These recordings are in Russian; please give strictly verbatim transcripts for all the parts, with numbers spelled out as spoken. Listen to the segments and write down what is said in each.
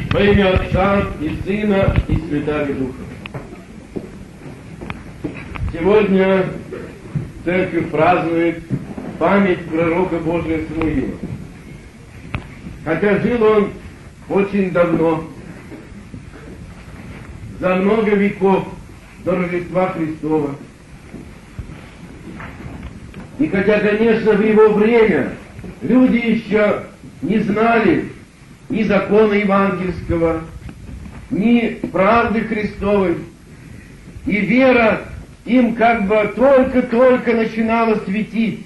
Во имя Отца и Сына и Святаго Духа. Сегодня церковь празднует память пророка Божия Самуила. Хотя жил он очень давно, за много веков до Рождества Христова. И хотя, конечно, в его время люди еще не знали ни закона евангельского, ни правды Христовой, и вера им как бы только-только начинала светить,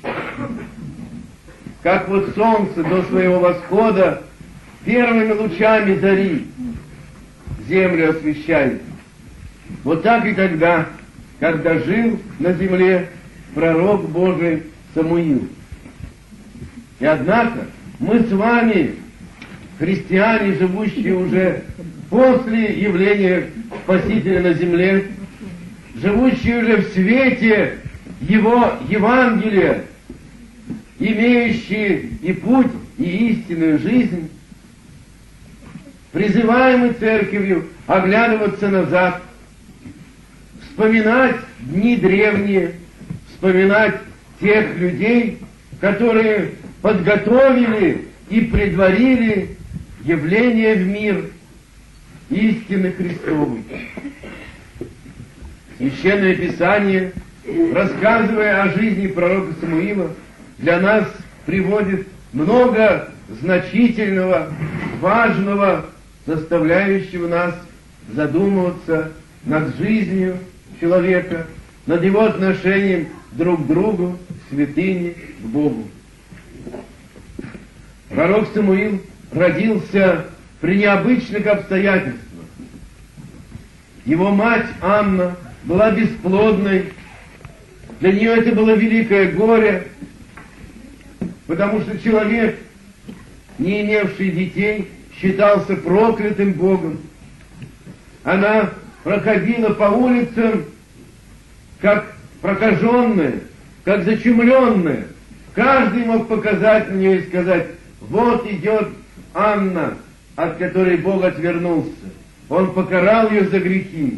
как вот солнце до своего восхода первыми лучами зари землю освещает. Вот так и тогда, когда жил на земле пророк Божий Самуил. И однако мы с вами, христиане, живущие уже после явления Спасителя на земле, живущие уже в свете Его Евангелия, имеющие и путь, и истинную жизнь, призываемы Церковью оглядываться назад, вспоминать дни древние, вспоминать тех людей, которые подготовили и предварили явление в мир истины Христовой. Священное Писание, рассказывая о жизни пророка Самуила, для нас приводит много значительного, важного, заставляющего нас задумываться над жизнью человека, над его отношением друг к другу, к святыне, к Богу. Пророк Самуил родился при необычных обстоятельствах. Его мать Анна была бесплодной. Для нее это было великое горе, потому что человек, не имевший детей, считался проклятым Богом. Она проходила по улицам как прокаженная, как зачумленная. Каждый мог показать на нее и сказать: вот идет Анна, от которой Бог отвернулся. Он покарал ее за грехи.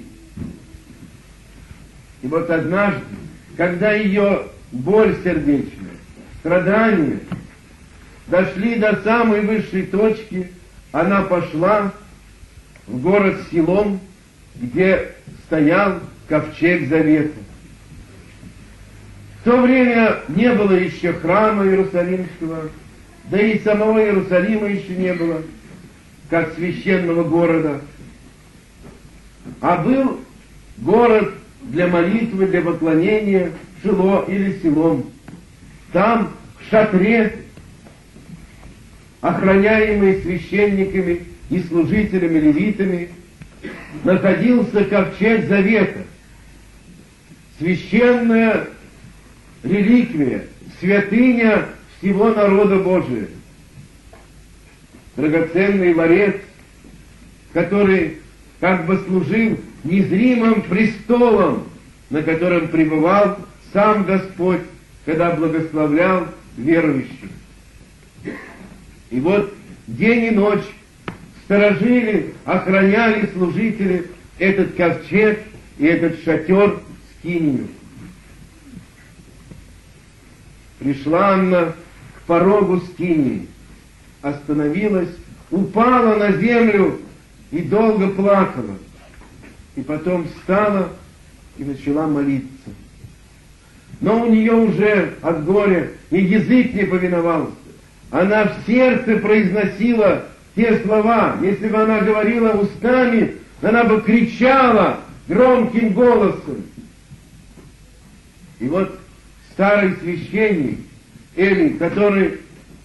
И вот однажды, когда ее боль сердечная, страдания дошли до самой высшей точки, она пошла в город Силом, где стоял ковчег Завета. В то время не было еще храма Иерусалимского, да и самого Иерусалима еще не было, как священного города. А был город для молитвы, для поклонения, Шило или Силом. Там, в шатре, охраняемый священниками и служителями, левитами, находился ковчег Завета, священная реликвия, святыня всего народа Божия, драгоценный ларец, который как бы служил незримым престолом, на котором пребывал сам Господь, когда благословлял верующих. И вот день и ночь сторожили, охраняли служители этот ковчег и этот шатер скинию. Пришла Анна к порогу скинии, остановилась, упала на землю и долго плакала. И потом встала и начала молиться. Но у нее уже от горя и язык не повиновался. Она в сердце произносила те слова. Если бы она говорила устами, она бы кричала громким голосом. И вот старый священник Эли, который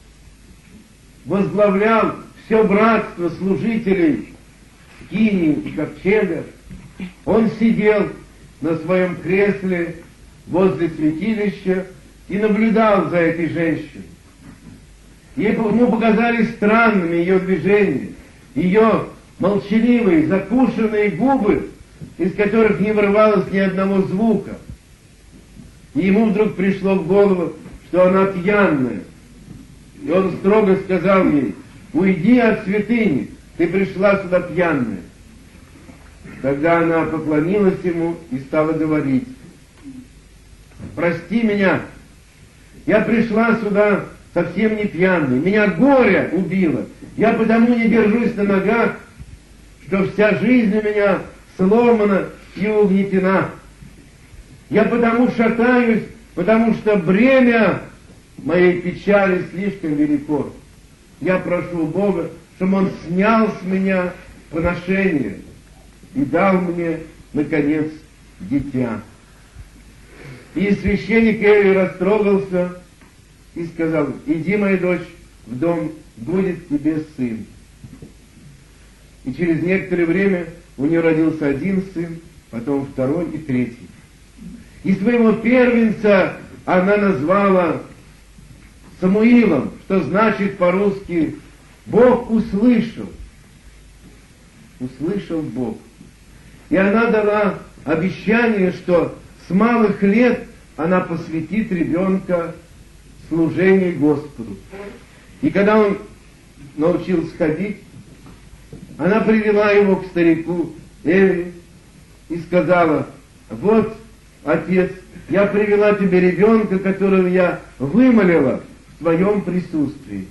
возглавлял все братство служителей скинии и ковчега, он сидел на своем кресле возле святилища и наблюдал за этой женщиной. Ему показались странными ее движения, ее молчаливые, закушенные губы, из которых не вырывалось ни одного звука. И ему вдруг пришло в голову, что она пьяная. И он строго сказал ей: уйди от святыни, ты пришла сюда пьяная. Тогда она поклонилась ему и стала говорить: прости меня, я пришла сюда совсем не пьяной, меня горе убило, я потому не держусь на ногах, что вся жизнь у меня сломана и угнетена. Я потому шатаюсь, потому что бремя моей печали слишком велико. Я прошу Бога, чтобы Он снял с меня поношение и дал мне, наконец, дитя. И священник Эли растрогался и сказал: иди, моя дочь, в дом, будет тебе сын. И через некоторое время у нее родился один сын, потом второй и третий. И своего первенца она назвала Самуилом, что значит по-русски «Бог услышал». Услышал Бог. И она дала обещание, что с малых лет она посвятит ребенка служению Господу. И когда он научился ходить, она привела его к старику Эли и сказала: вот, отец, я привела тебе ребенка, которого я вымолила в твоем присутствии.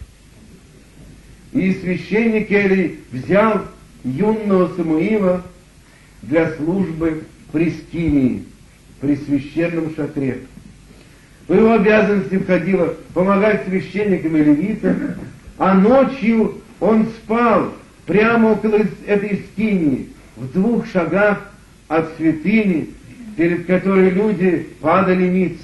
И священник Эли взял юного Самуила для службы при скинии, при священном шатре. В его обязанности входило помогать священникам и левитам, а ночью он спал прямо около этой скинии, в двух шагах от святыни, перед которой люди падали ниц.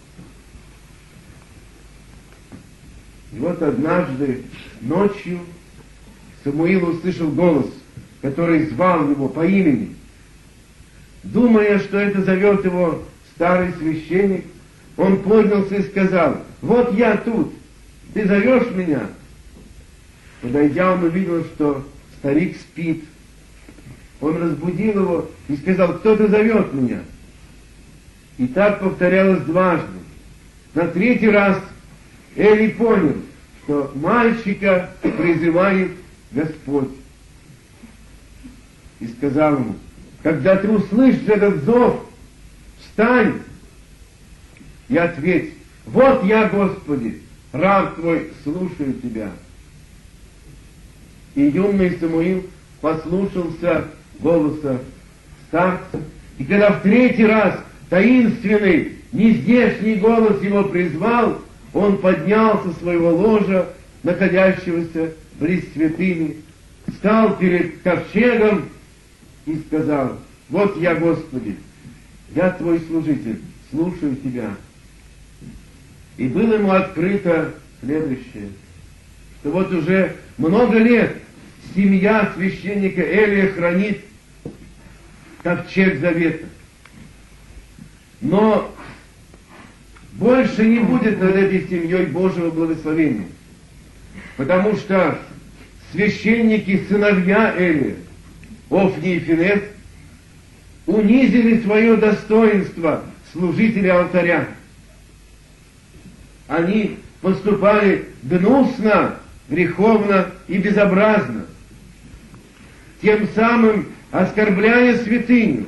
И вот однажды ночью Самуил услышал голос, который звал его по имени. Думая, что это зовет его старый священник, он поднялся и сказал: вот я тут, ты зовешь меня? Подойдя, он увидел, что старик спит. Он разбудил его и сказал: кто-то зовет меня. И так повторялось дважды. На третий раз Эли понял, что мальчика призывает Господь. И сказал ему: когда ты услышишь этот зов, встань и ответь: вот я, Господи, раб твой, слушаю тебя. И юный Самуил послушался голоса старца, и когда в третий раз таинственный, нездешний голос его призвал, он поднялся с своего ложа, находящегося близ святыни, встал перед ковчегом и сказал: вот я, Господи, я твой служитель, слушаю тебя. И было ему открыто следующее, что вот уже много лет семья священника Элия хранит ковчег завета. Но больше не будет над этой семьей Божьего благословения, потому что священники, сыновья Элия, Офни и Финес, унизили свое достоинство служителя алтаря. Они поступали гнусно, греховно и безобразно, тем самым оскорбляя святыню.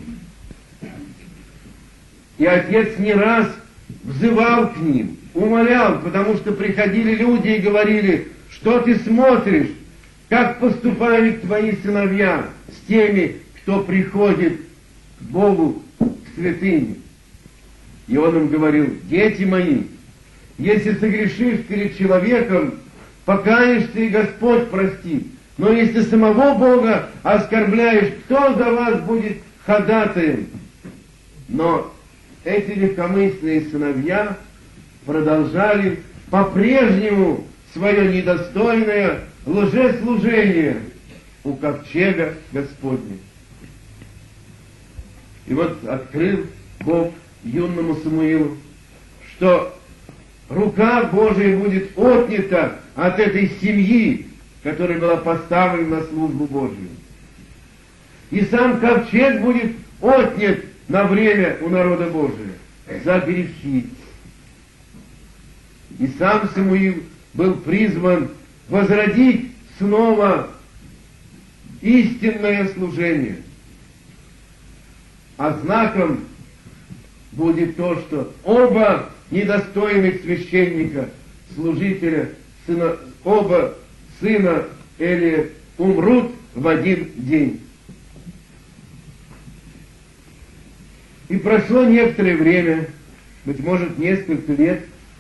И отец не раз взывал к ним, умолял, потому что приходили люди и говорили: что ты смотришь, как поступают твои сыновья с теми, кто приходит к Богу, к святыне. И он им говорил: дети мои, если согрешишь перед человеком, покаешься, и Господь простит. Но если самого Бога оскорбляешь, кто за вас будет ходатаем? Но эти легкомысленные сыновья продолжали по-прежнему свое недостойное лжеслужение у ковчега Господня. И вот открыл Бог юному Самуилу, что рука Божия будет отнята от этой семьи, которая была поставлена на службу Божию. И сам ковчег будет отнят на время у народа Божия за грехи. И сам Самуил был призван возродить снова истинное служение. А знаком будет то, что оба недостойных священника, служителя, сына, оба сына Элия умрут в один день. И прошло некоторое время, быть может, несколько лет,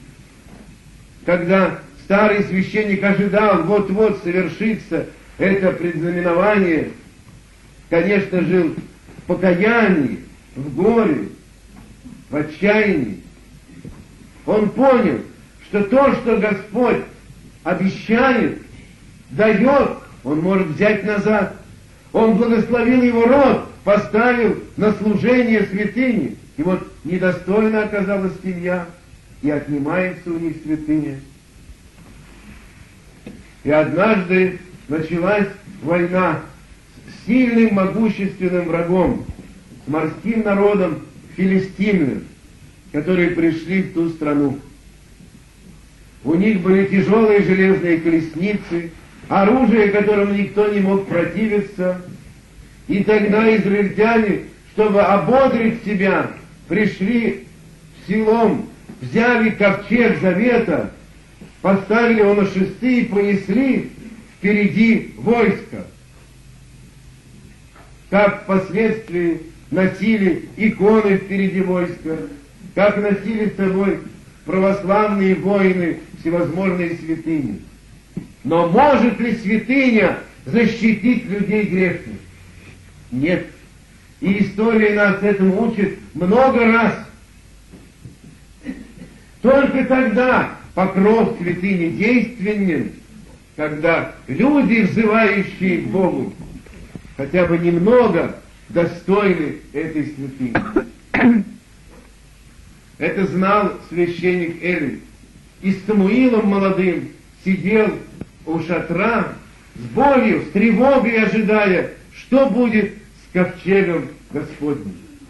когда старый священник ожидал, вот-вот совершится это предзнаменование, конечно, жил в покаянии, в горе, в отчаянии. Он понял, что то, что Господь обещает, дает, он может взять назад. Он благословил его род, поставил на служение святыни. И вот недостойно оказалась семья, и отнимается у них святыня. И однажды началась война с сильным, могущественным врагом, с морским народом филистимлян, которые пришли в ту страну. У них были тяжелые железные колесницы, оружие, которому никто не мог противиться. И тогда израильтяне, чтобы ободрить себя, пришли в селом, взяли ковчег завета, поставили его на шесты и понесли впереди войска. Как впоследствии носили иконы впереди войска, как носили с собой православные воины всевозможные святыни. Но может ли святыня защитить людей грешных? Нет. И история нас этому учит много раз. Только тогда покров святыни действенен, когда люди, взывающие к Богу, хотя бы немного достойны этой святыни. Это знал священник Эли. И с Самуилом молодым сидел у шатра с болью, с тревогой ожидая, что будет с ковчегом Господним.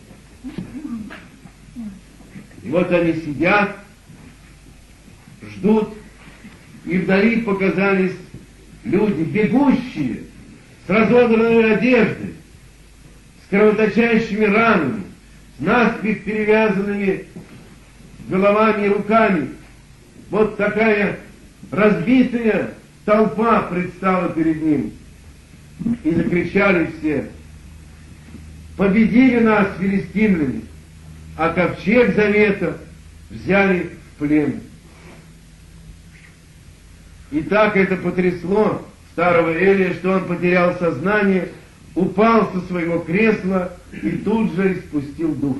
И вот они сидят, ждут, и вдали показались люди, бегущие, с разодранной одеждой, с кровоточащими ранами, с наспех перевязанными головами и руками. Вот такая разбитая толпа предстала перед ним. И закричали все: победили нас филистимляне, а ковчег завета взяли в плен. И так это потрясло старого Элия, что он потерял сознание, упал со своего кресла и тут же испустил дух.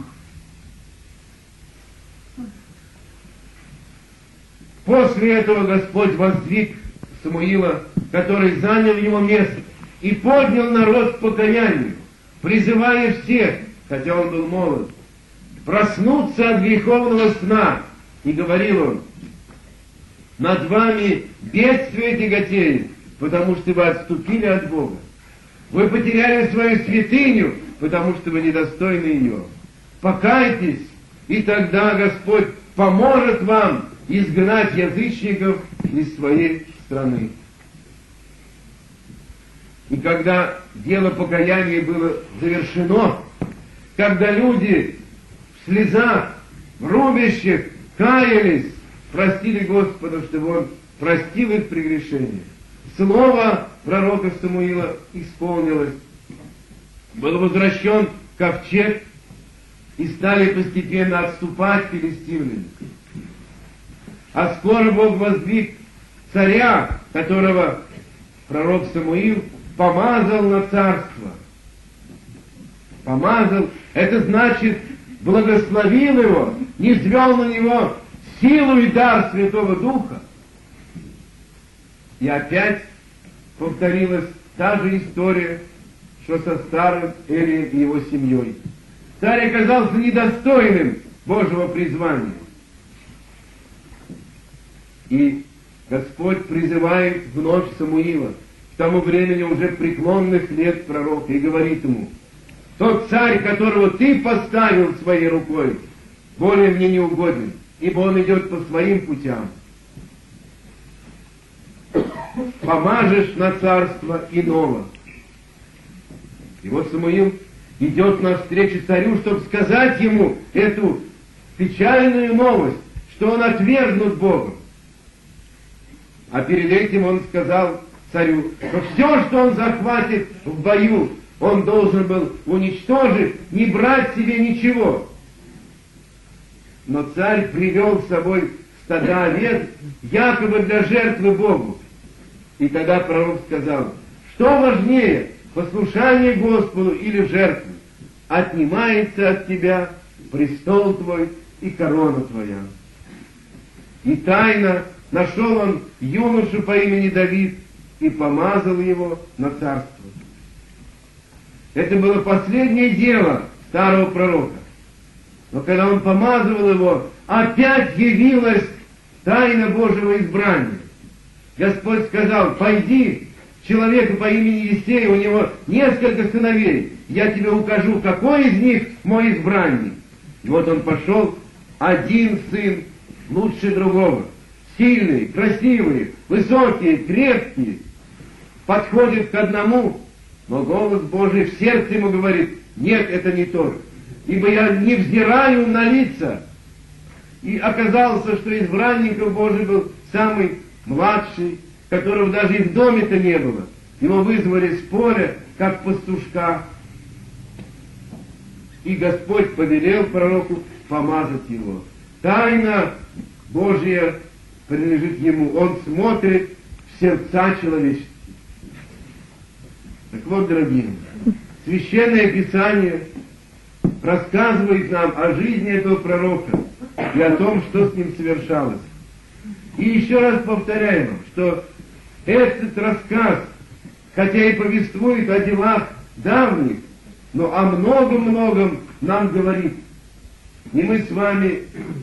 После этого Господь воздвиг Самуила, который занял его место, и поднял народ к покаянию, призывая всех, хотя он был молод, проснуться от греховного сна. И говорил он: над вами бедствие тяготеет, потому что вы отступили от Бога. Вы потеряли свою святыню, потому что вы недостойны ее. Покайтесь, и тогда Господь поможет вам изгнать язычников из своей страны. И когда дело покаяния было завершено, когда люди в слезах, в рубищах каялись, просили Господа, чтобы Он простил их прегрешения, слово пророка Самуила исполнилось. Был возвращен ковчег, и стали постепенно отступать филистимляне. А скоро Бог воздвиг царя, которого пророк Самуил помазал на царство. Помазал, это значит, благословил его, низвел на него силу и дар Святого Духа. И опять повторилась та же история, что со старым Элием и его семьей. Царь оказался недостойным Божьего призвания. И Господь призывает вновь Самуила, к тому времени уже преклонных лет пророка, и говорит ему: тот царь, которого ты поставил своей рукой, более мне не угоден, ибо он идет по своим путям. Помажешь на царство иного. И вот Самуил идет навстречу царю, чтобы сказать ему эту печальную новость, что он отвергнут Богом. А перед этим он сказал царю, что все, что он захватит в бою, он должен был уничтожить, не брать себе ничего. Но царь привел с собой стада овец, якобы для жертвы Богу. И тогда пророк сказал, что важнее, послушание Господу или жертвы? Отнимается от тебя престол твой и корона твоя. И тайно нашел он юношу по имени Давид и помазал его на царство. Это было последнее дело старого пророка. Но когда он помазывал его, опять явилась тайна Божьего избрания. Господь сказал, пойди к человеку по имени Есея, у него несколько сыновей, я тебе укажу, какой из них мой избранник. И вот он пошел, один сын лучше другого, сильный, красивый, высокий, крепкий, подходит к одному, но голос Божий в сердце ему говорит, нет, это не тот, ибо я не взираю на лица. И оказалось, что избранником Божий был самый младший, которого даже и в доме-то не было. Его вызвали с поля, как пастушка. И Господь повелел пророку помазать его. Тайна Божья принадлежит ему. Он смотрит в сердца человеческие. Так вот, дорогие, Священное Писание рассказывает нам о жизни этого пророка и о том, что с ним совершалось. И еще раз повторяем, что этот рассказ, хотя и повествует о делах давних, но о многом-многом нам говорит. И мы с вами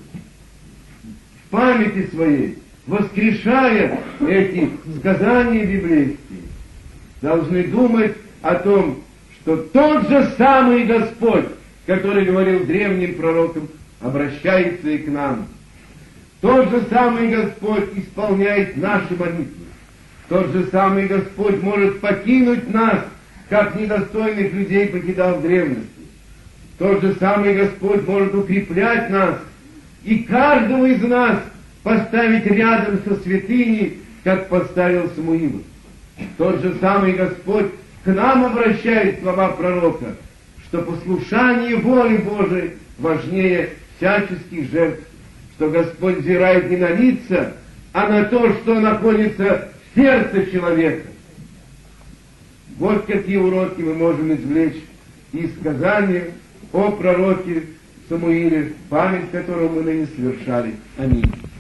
в памяти своей, воскрешая эти сказания библейские, должны думать о том, что тот же самый Господь, который говорил древним пророкам, обращается и к нам. Тот же самый Господь исполняет наши молитвы. Тот же самый Господь может покинуть нас, как недостойных людей покидал в древности. Тот же самый Господь может укреплять нас и каждого из нас поставить рядом со святыней, как поставил Самуила. Тот же самый Господь к нам обращает слова пророка, что послушание воли Божией важнее всяческих жертв, что Господь взирает не на лица, а на то, что находится в сердце человека. Вот какие уроки мы можем извлечь из сказания о пророке Самуиле, память которого мы ныне совершали. Аминь.